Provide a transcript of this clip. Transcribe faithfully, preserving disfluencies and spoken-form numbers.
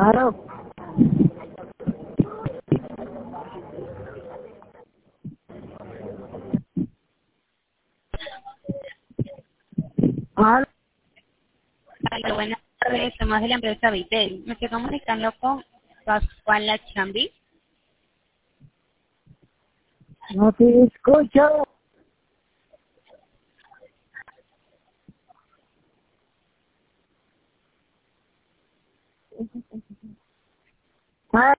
Claro. Claro. Hola, buenas tardes, somos de la empresa Vitel. Me estoy comunicando con Pascual Lachambi. No te escucho.